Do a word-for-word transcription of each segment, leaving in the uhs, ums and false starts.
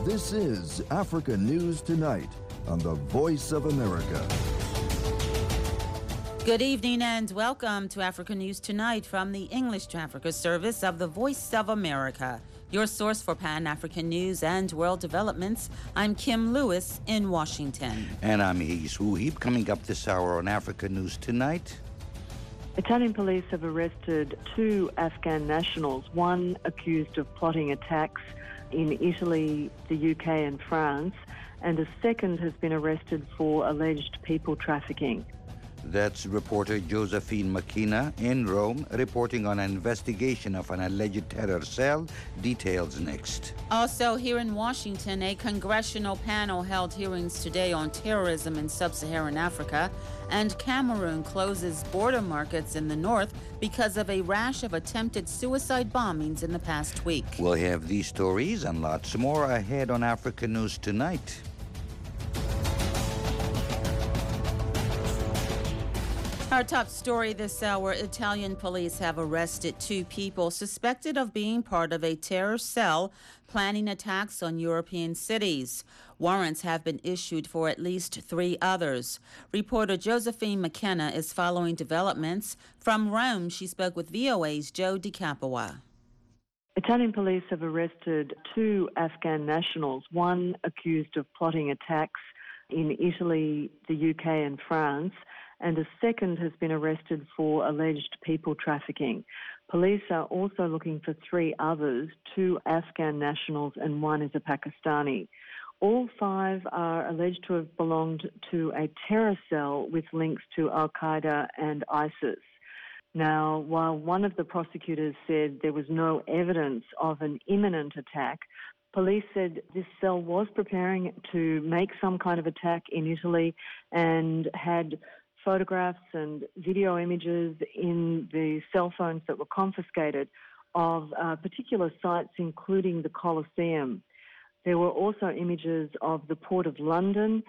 This is Africa News Tonight on the Voice of America. Good evening and welcome to Africa News Tonight from the English to Africa service of the Voice of America, your source for Pan-African news and world developments. I'm Kim Lewis in Washington. And I'm Hees Huhib. Coming up this hour on Africa News Tonight. Italian police have arrested two Afghan nationals, one accused of plotting attacks in Italy, the U K and France, and a second has been arrested for alleged people trafficking. That's reporter Josephine McKenna in Rome, reporting on an investigation of an alleged terror cell. Details next. Also here in Washington, a congressional panel held hearings today on terrorism in sub-Saharan Africa, and Cameroon closes border markets in the north because of a rash of attempted suicide bombings in the past week. We'll have these stories and lots more ahead on Africa News Tonight. Our top story this hour, Italian police have arrested two people suspected of being part of a terror cell planning attacks on European cities. Warrants have been issued for at least three others. Reporter Josephine McKenna is following developments. From Rome, she spoke with V O A's Joe DiCapua. Italian police have arrested two Afghan nationals, one accused of plotting attacks in Italy, the U K and France, and a second has been arrested for alleged people trafficking. Police are also looking for three others, two Afghan nationals and one is a Pakistani. All five are alleged to have belonged to a terror cell with links to Al-Qaeda and ISIS. Now, while one of the prosecutors said there was no evidence of an imminent attack, police said this cell was preparing to make some kind of attack in Italy and had photographs and video images in the cell phones that were confiscated of uh, particular sites, including the Colosseum. There were also images of the Port of London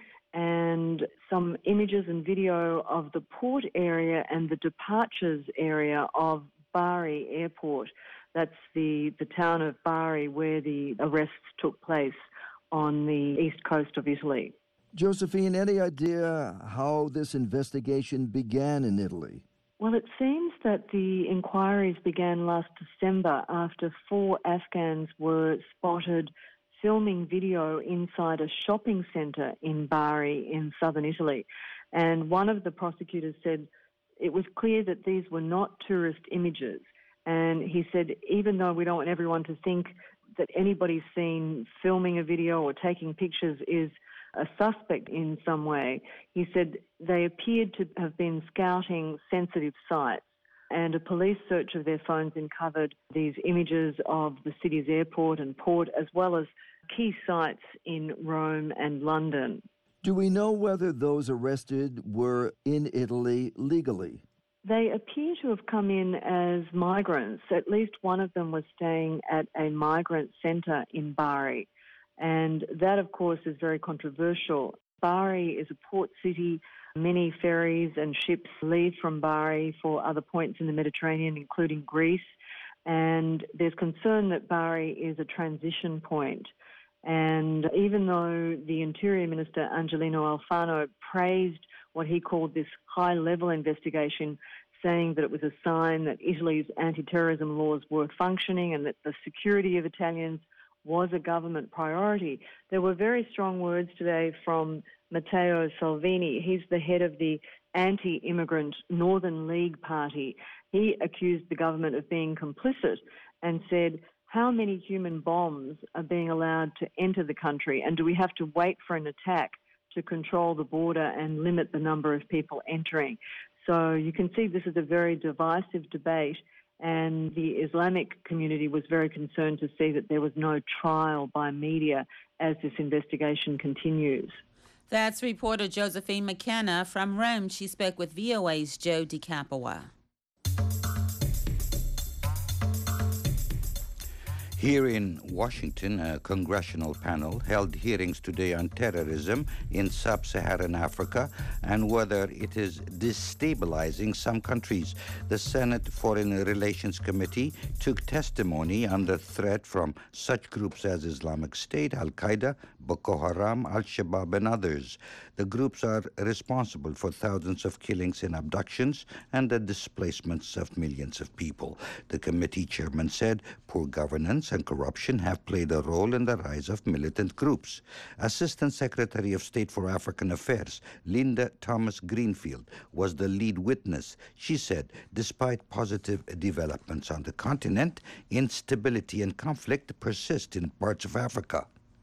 and some images and video of the port area and the departures area of Bari Airport. That's the, the town of Bari where the arrests took place on the east coast of Italy. Josephine, any idea how this investigation began in Italy? Well, it seems that the inquiries began last December after four Afghans were spotted filming video inside a shopping centre in Bari in southern Italy. And one of the prosecutors said it was clear that these were not tourist images. And he said, even though we don't want everyone to think that anybody seen filming a video or taking pictures is a suspect in some way, he said they appeared to have been scouting sensitive sites, and a police search of their phones uncovered these images of the city's airport and port, as well as key sites in Rome and London. Do we know whether those arrested were in Italy legally? They appear to have come in as migrants. At least one of them was staying at a migrant centre in Bari. And that, of course, is very controversial. Bari is a port city. Many ferries and ships leave from Bari for other points in the Mediterranean, including Greece. And there's concern that Bari is a transition point. And even though the Interior Minister, Angelino Alfano, praised what he called this high-level investigation, saying that it was a sign that Italy's anti-terrorism laws were functioning and that the security of Italians was a government priority, there were very strong words today from Matteo Salvini. He's the head of the anti-immigrant Northern League Party. He accused the government of being complicit and said, how many human bombs are being allowed to enter the country, and do we have to wait for an attack to control the border and limit the number of people entering? So you can see this is a very divisive debate, and the Islamic community was very concerned to see that there was no trial by media as this investigation continues. That's reporter Josephine McKenna from Rome. She spoke with V O A's Joe DiCapua. Here in Washington, a congressional panel held hearings today on terrorism in sub-Saharan Africa and whether it is destabilizing some countries. The Senate Foreign Relations Committee took testimony on the threat from such groups as Islamic State, Al-Qaeda, Boko Haram, Al-Shabaab, and others. The groups are responsible for thousands of killings and abductions and the displacements of millions of people. The committee chairman said poor governance and corruption have played a role in the rise of militant groups. Assistant Secretary of State for African Affairs, Linda Thomas-Greenfield, was the lead witness. She said, despite positive developments on the continent, instability and conflict persist in parts of Africa.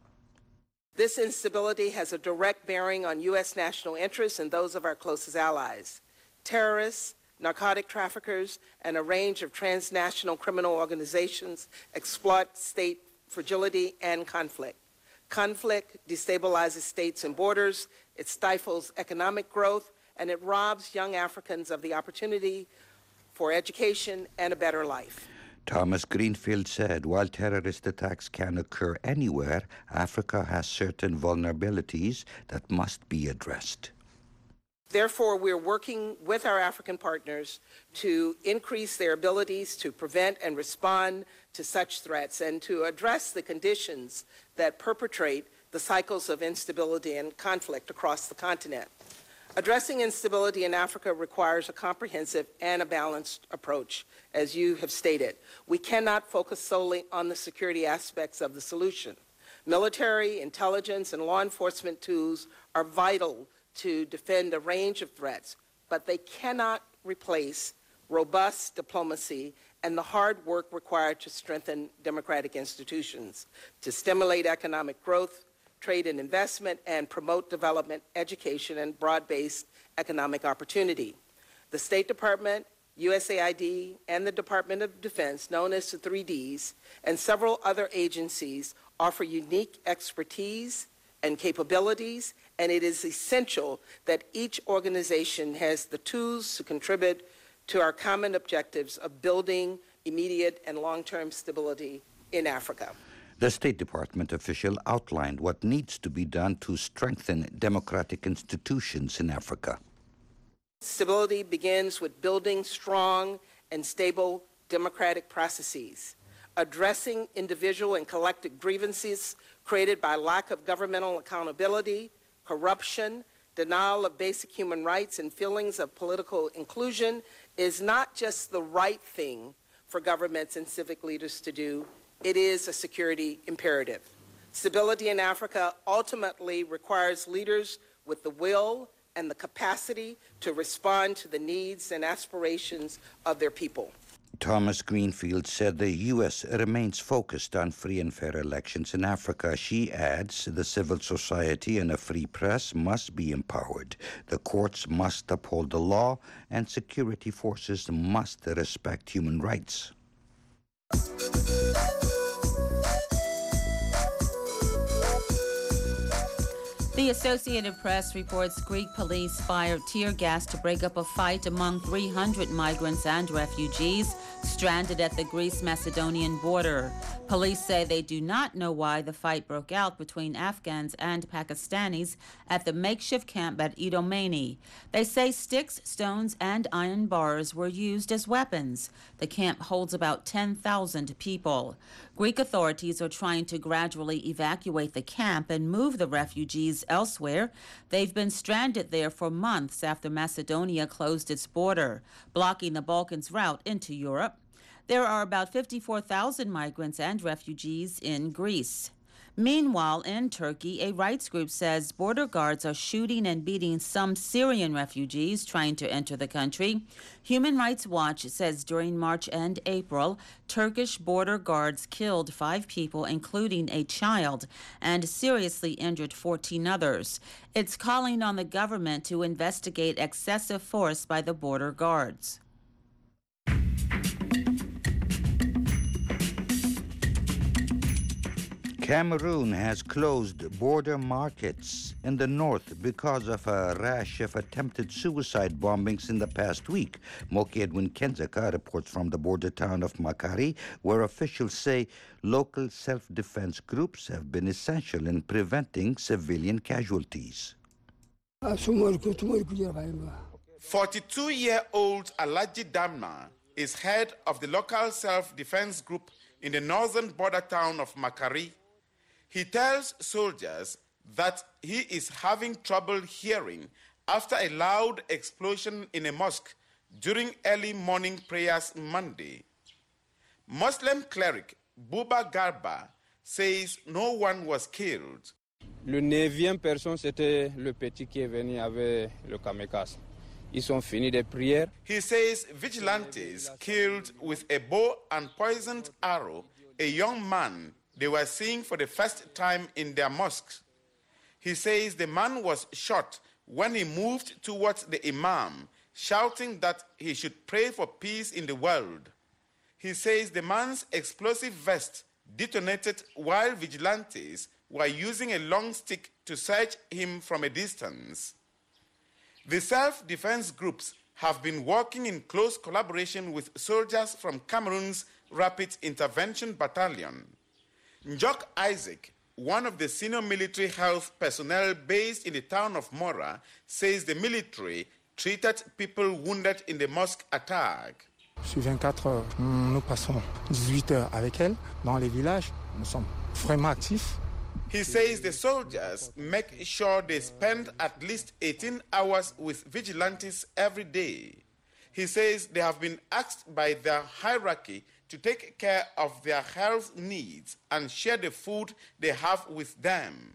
This instability has a direct bearing on U S national interests and those of our closest allies. Terrorists, narcotic traffickers, and a range of transnational criminal organizations exploit state fragility and conflict. Conflict destabilizes states and borders, it stifles economic growth, and it robs young Africans of the opportunity for education and a better life. Thomas-Greenfield said while terrorist attacks can occur anywhere, Africa has certain vulnerabilities that must be addressed. Therefore, we're working with our African partners to increase their abilities to prevent and respond to such threats and to address the conditions that perpetrate the cycles of instability and conflict across the continent. Addressing instability in Africa requires a comprehensive and a balanced approach, as you have stated. We cannot focus solely on the security aspects of the solution. Military, intelligence, and law enforcement tools are vital to defend a range of threats, but they cannot replace robust diplomacy and the hard work required to strengthen democratic institutions, to stimulate economic growth, trade and investment, and promote development, education, and broad-based economic opportunity. The State Department, U S A I D, and the Department of Defense, known as the three Ds, and several other agencies offer unique expertise and capabilities, and it is essential that each organization has the tools to contribute to our common objectives of building immediate and long-term stability in Africa. The State Department official outlined what needs to be done to strengthen democratic institutions in Africa. Stability begins with building strong and stable democratic processes, addressing individual and collective grievances created by lack of governmental accountability, corruption, denial of basic human rights, and feelings of political inclusion is not just the right thing for governments and civic leaders to do. It is a security imperative. Stability in Africa ultimately requires leaders with the will and the capacity to respond to the needs and aspirations of their people. Thomas-Greenfield said the U S remains focused on free and fair elections in Africa. She adds the civil society and a free press must be empowered. The courts must uphold the law, and security forces must respect human rights. The Associated Press reports Greek police fired tear gas to break up a fight among three hundred migrants and refugees stranded at the Greece-Macedonian border. Police say they do not know why the fight broke out between Afghans and Pakistanis at the makeshift camp at Idomeni. They say sticks, stones, and iron bars were used as weapons. The camp holds about ten thousand people. Greek authorities are trying to gradually evacuate the camp and move the refugees elsewhere. They've been stranded there for months after Macedonia closed its border, blocking the Balkans' route into Europe. There are about fifty-four thousand migrants and refugees in Greece. Meanwhile, in Turkey, a rights group says border guards are shooting and beating some Syrian refugees trying to enter the country. Human Rights Watch says during March and April, Turkish border guards killed five people, including a child, and seriously injured fourteen others. It's calling on the government to investigate excessive force by the border guards. Cameroon has closed border markets in the north because of a rash of attempted suicide bombings in the past week. Moki Edwin Kenzeka reports from the border town of Makari, where officials say local self-defense groups have been essential in preventing civilian casualties. forty-two-year-old Alaji Damna is head of the local self-defense group in the northern border town of Makari. He tells soldiers that he is having trouble hearing after a loud explosion in a mosque during early morning prayers Monday. Muslim cleric Buba Garba says no one was killed. Le neuvième personne, c'était le petit qui est venu avec le kamikaze. Ils ont fini des prières. He says vigilantes killed with a bow and poisoned arrow a young man they were seeing for the first time in their mosque. He says the man was shot when he moved towards the imam, shouting that he should pray for peace in the world. He says the man's explosive vest detonated while vigilantes were using a long stick to search him from a distance. The self-defense groups have been working in close collaboration with soldiers from Cameroon's Rapid Intervention Battalion. Njok Isaac, one of the senior military health personnel based in the town of Mora, says the military treated people wounded in the mosque attack. Sur vingt-quatre heures, nous passons dix-huit heures avec elle dans les villages. Nous sommes vraiment actifs. He says the soldiers make sure they spend at least eighteen hours with vigilantes every day. He says they have been asked by their hierarchy to take care of their health needs and share the food they have with them.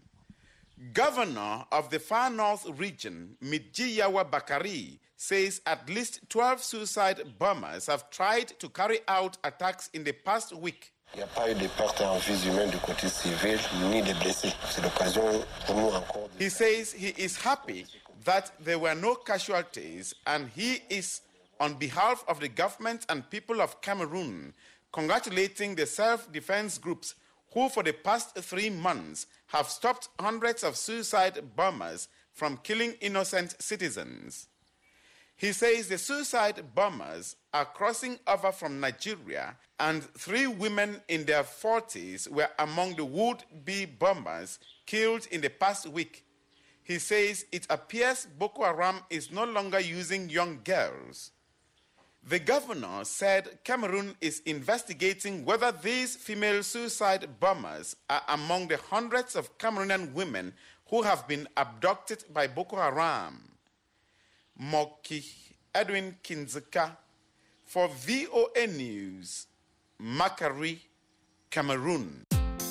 Governor of the Far North region, Midjiyawa Bakari, says at least twelve suicide bombers have tried to carry out attacks in the past week. Il n'y a pas eu de pertes en vies humaines du côté civil, ni de blessés. C'est l'occasion pour nous encore. He says he is happy that there were no casualties, and he is, on behalf of the government and people of Cameroon, congratulating the self-defense groups who for the past three months have stopped hundreds of suicide bombers from killing innocent citizens. He says the suicide bombers are crossing over from Nigeria, and three women in their forties were among the would-be bombers killed in the past week. He says it appears Boko Haram is no longer using young girls. The governor said Cameroon is investigating whether these female suicide bombers are among the hundreds of Cameroonian women who have been abducted by Boko Haram. Moki Edwin Kinzeka for V O A News, Makari, Cameroon.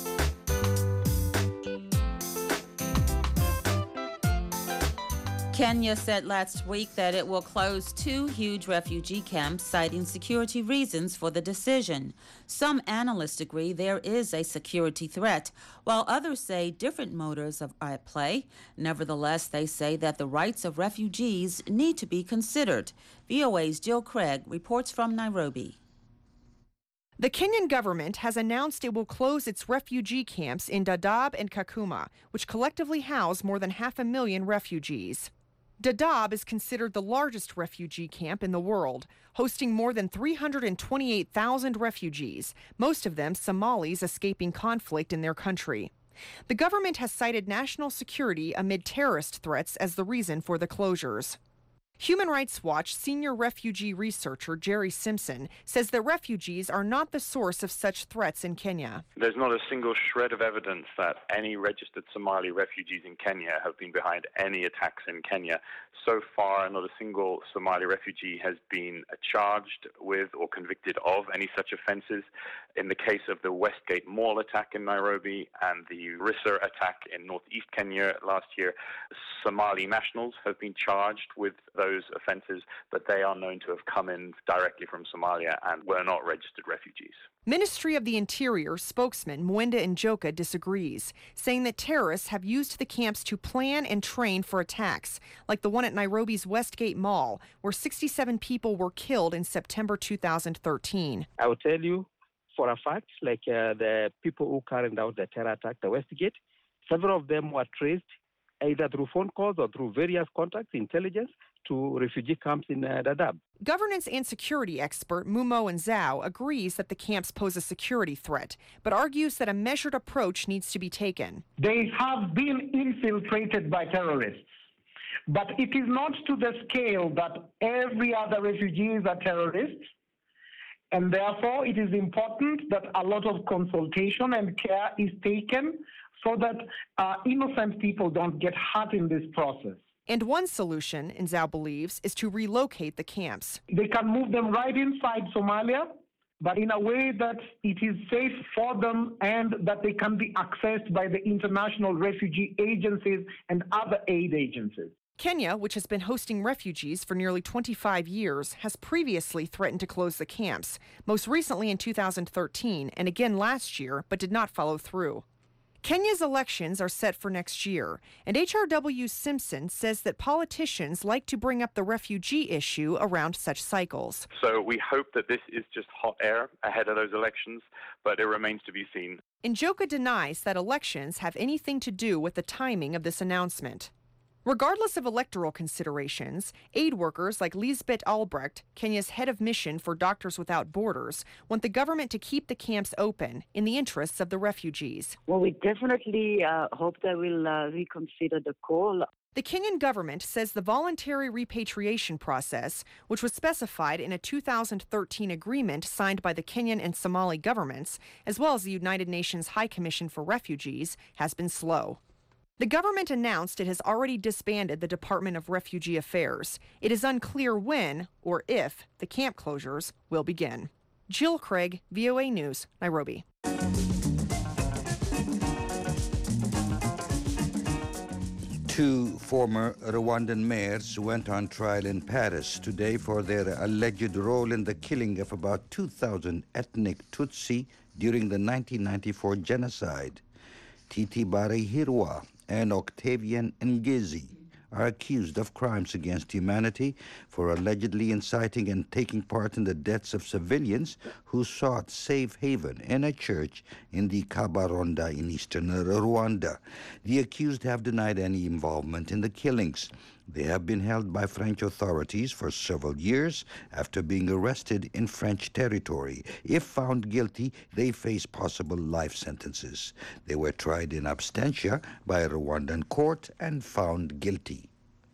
Kenya said last week that it will close two huge refugee camps, citing security reasons for the decision. Some analysts agree there is a security threat, while others say different motives are at play. Nevertheless, they say that the rights of refugees need to be considered. V O A's Jill Craig reports from Nairobi. The Kenyan government has announced it will close its refugee camps in Dadaab and Kakuma, which collectively house more than half a million refugees. Dadaab is considered the largest refugee camp in the world, hosting more than three hundred twenty-eight thousand refugees, most of them Somalis escaping conflict in their country. The government has cited national security amid terrorist threats as the reason for the closures. Human Rights Watch senior refugee researcher Jerry Simpson says that refugees are not the source of such threats in Kenya. There's not a single shred of evidence that any registered Somali refugees in Kenya have been behind any attacks in Kenya. So far, not a single Somali refugee has been charged with or convicted of any such offences. In the case of the Westgate Mall attack in Nairobi and the Rissa attack in northeast Kenya last year, Somali nationals have been charged with those offences, but they are known to have come in directly from Somalia and were not registered refugees. Ministry of the Interior spokesman Mwenda Njoka disagrees, saying that terrorists have used the camps to plan and train for attacks, like the one at Nairobi's Westgate Mall, where sixty-seven people were killed in September two thousand thirteen. I will tell you, for a fact, like uh, the people who carried out the terror attack, the Westgate, several of them were traced either through phone calls or through various contacts, intelligence, to refugee camps in uh, Dadaab. Governance and security expert Mumo Nzau agrees that the camps pose a security threat, but argues that a measured approach needs to be taken. They have been infiltrated by terrorists, but it is not to the scale that every other refugees are terrorists, and therefore it is important that a lot of consultation and care is taken so that uh, innocent people don't get hurt in this process. And one solution, Nzau believes, is to relocate the camps. They can move them right inside Somalia, but in a way that it is safe for them and that they can be accessed by the international refugee agencies and other aid agencies. Kenya, which has been hosting refugees for nearly twenty-five years, has previously threatened to close the camps, most recently in two thousand thirteen and again last year, but did not follow through. Kenya's elections are set for next year, and H R W Simpson says that politicians like to bring up the refugee issue around such cycles. So we hope that this is just hot air ahead of those elections, but it remains to be seen. Njoka denies that elections have anything to do with the timing of this announcement. Regardless of electoral considerations, aid workers like Lisbeth Albrecht, Kenya's head of mission for Doctors Without Borders, want the government to keep the camps open in the interests of the refugees. Well, we definitely uh, hope they will uh, reconsider the call. The Kenyan government says the voluntary repatriation process, which was specified in a two thousand thirteen agreement signed by the Kenyan and Somali governments, as well as the United Nations High Commission for Refugees, has been slow. The government announced it has already disbanded the Department of Refugee Affairs. It is unclear when or if the camp closures will begin. Jill Craig, V O A News, Nairobi. Two former Rwandan mayors went on trial in Paris today for their alleged role in the killing of about two thousand ethnic Tutsi during the nineteen ninety-four genocide. Titi Barihirwa and Octavian Ngezi are accused of crimes against humanity for allegedly inciting and taking part in the deaths of civilians who sought safe haven in a church in the Kabaronda in eastern Rwanda. The accused have denied any involvement in the killings. They have been held by French authorities for several years after being arrested in French territory. If found guilty, they face possible life sentences. They were tried in absentia by a Rwandan court and found guilty.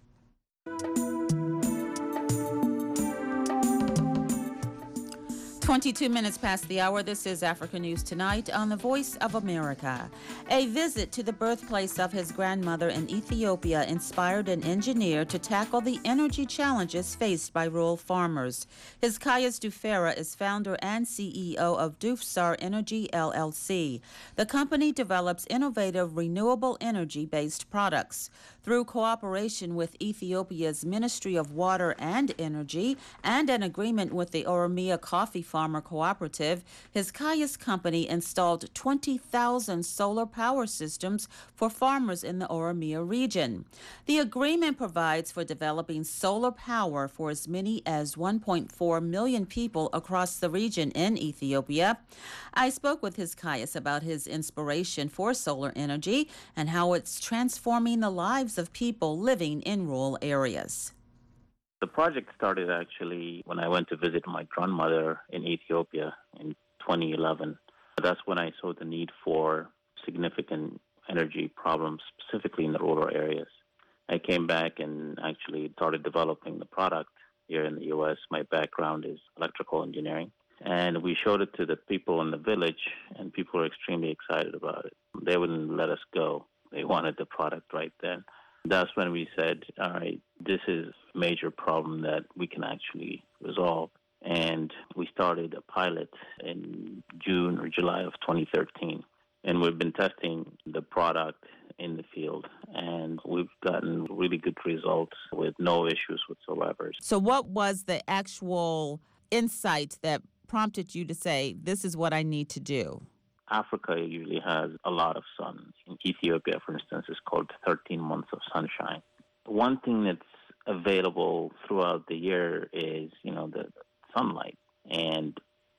twenty-two minutes past the hour. This is Africa News Tonight on the Voice of America. A visit to the birthplace of his grandmother in Ethiopia inspired an engineer to tackle the energy challenges faced by rural farmers. Hisqias Dufera is founder and C E O of Dufsar Energy L L C. The company develops innovative renewable energy-based products. Through cooperation with Ethiopia's Ministry of Water and Energy and an agreement with the Oromia Coffee Farmer Cooperative, Hisqias company installed twenty thousand solar power systems for farmers in the Oromia region. The agreement provides for developing solar power for as many as one point four million people across the region in Ethiopia. I spoke with Hisqias about his inspiration for solar energy and how it's transforming the lives of people living in rural areas. The project started actually when I went to visit my grandmother in Ethiopia in twenty eleven. That's when I saw the need for significant energy problems, specifically in the rural areas. I came back and actually started developing the product here in the U S. My background is electrical engineering. And we showed it to the people in the village, and people were extremely excited about it. They wouldn't let us go. They wanted the product right then. That's when we said, all right, this is a major problem that we can actually resolve. And we started a pilot in June or July of twenty thirteen. And we've been testing the product in the field, and we've gotten really good results with no issues whatsoever. So what was the actual insight that prompted you to say, this is what I need to do? Africa usually has a lot of sun. In Ethiopia, for instance, is called thirteen months of sunshine. One thing that's available throughout the year is, you know, the sunlight. And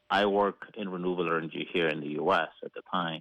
I work in renewable energy here in the U S at the time.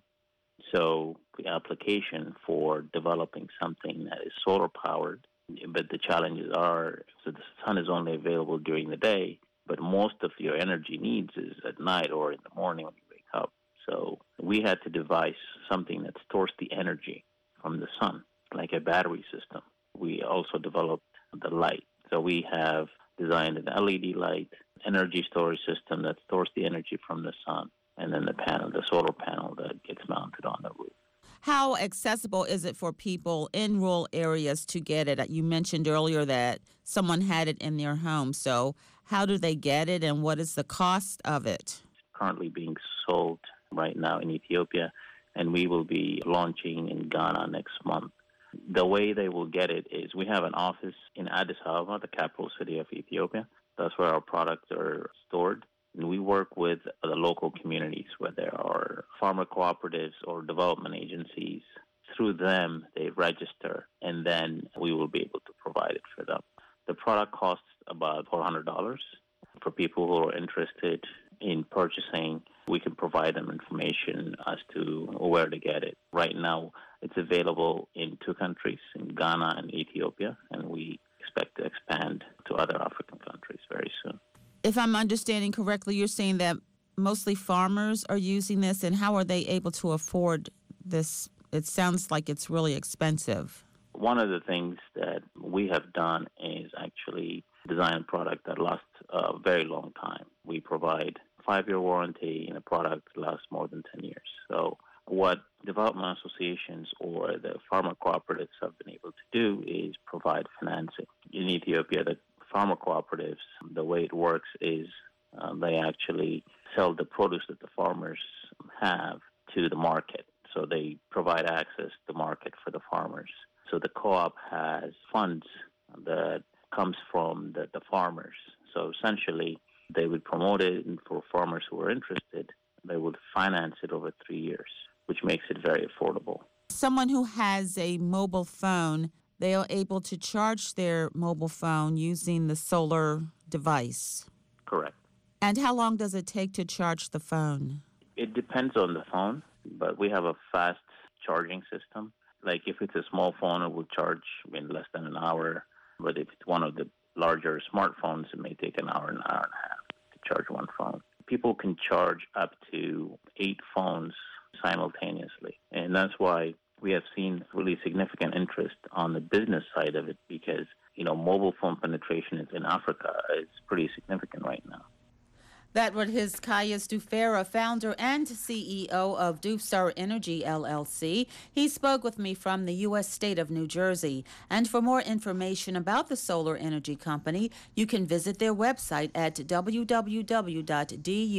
So the application for developing something that is solar powered, but the challenges are, so the sun is only available during the day, but most of your energy needs is at night or in the morning when you wake up. So we had to devise something that stores the energy from the sun, like a battery system. We also developed the light. So we have designed an L E D light, energy storage system that stores the energy from the sun, and then the panel, the solar panel that gets mounted on the roof. How accessible is it for people in rural areas to get it? You mentioned earlier that someone had it in their home. So how do they get it, and what is the cost of it? It's currently being sold right now in Ethiopia, and we will be launching in Ghana next month. The way they will get it is we have an office in Addis Ababa, the capital city of Ethiopia. That's where our products are stored. And we work with the local communities where there are farmer cooperatives or development agencies. Through them, they register, and then we will be able to provide it for them. The product costs about four hundred dollars. For people who are interested in purchasing, we can provide them information as to where to get it. Right now, it's available in two countries, in Ghana and Ethiopia, and we expect to expand to other African countries very soon. If I'm understanding correctly, you're saying that mostly farmers are using this, and how are they able to afford this? It sounds like it's really expensive. One of the things that we have done is actually design a product that lasts a very long time. We provide a five-year warranty, and a product lasts more than ten years. So what development associations or the farmer cooperatives have been able to do is provide financing. In Ethiopia, the farmer cooperatives, the way it works is uh, they actually sell the produce that the farmers have to the market. So they provide access to the market for the farmers. So the co-op has funds that comes from the, the farmers. So essentially, they would promote it, and for farmers who are interested, they would finance it over three years, which makes it very affordable. Someone who has a mobile phone, they are able to charge their mobile phone using the solar device. Correct. And how long does it take to charge the phone? It depends on the phone, but we have a fast charging system. Like if it's a small phone, it will charge in less than an hour. But if it's one of the larger smartphones, it may take an hour, an hour and a half to charge one phone. People can charge up to eight phones simultaneously. And that's why we have seen really significant interest on the business side of it, because, you know, mobile phone penetration in Africa is pretty significant right now. That was his Caius Dufera, founder and C E O of Dufstar Energy, L L C. He spoke with me from the U S state of New Jersey. And for more information about the solar energy company, you can visit their website at w w w dot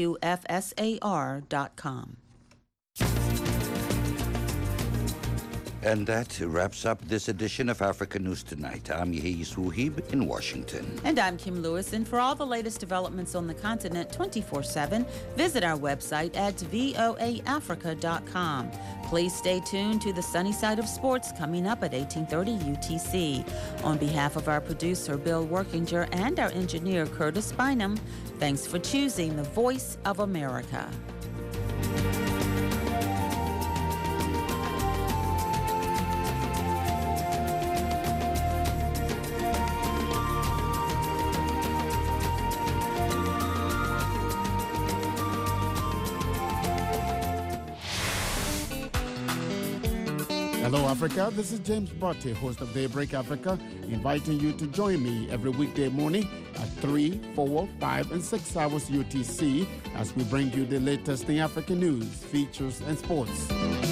dufsar dot com. And that wraps up this edition of Africa News Tonight. I'm Yehi Suhib in Washington. And I'm Kim Lewis. And for all the latest developments on the continent twenty-four seven, visit our website at voa africa dot com. Please stay tuned to the sunny side of sports coming up at eighteen thirty U T C. On behalf of our producer, Bill Workinger, and our engineer, Curtis Bynum, thanks for choosing the Voice of America. Hello, Africa. This is James Botte, host of Daybreak Africa, inviting you to join me every weekday morning at three, four, five, and six hours U T C as we bring you the latest in African news, features, and sports.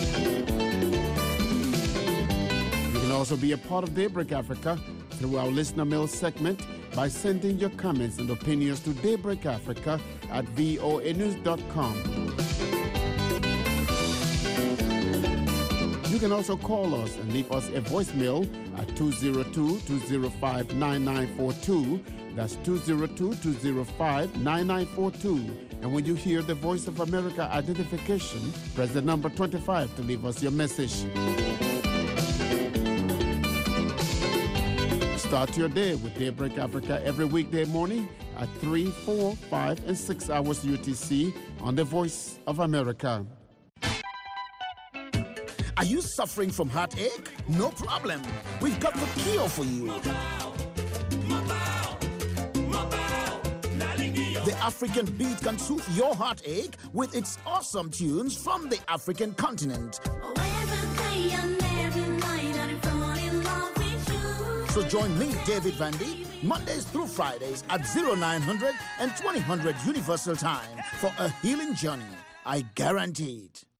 You can also be a part of Daybreak Africa through our listener mail segment by sending your comments and opinions to Daybreak Africa at voa news dot com. You can also call us and leave us a voicemail at two zero two, two zero five, nine nine four two. That's two zero two, two zero five, nine nine four two. And when you hear the Voice of America identification, press the number twenty-five to leave us your message. Start your day with Daybreak Africa every weekday morning at three, four, five, and six hours U T C on the Voice of America. Are you suffering from heartache? No problem. We've got the cure for you. The African Beat can soothe your heartache with its awesome tunes from the African continent. So join me, David Vandy, Mondays through Fridays at oh nine hundred and twenty hundred Universal Time for a healing journey. I guarantee it.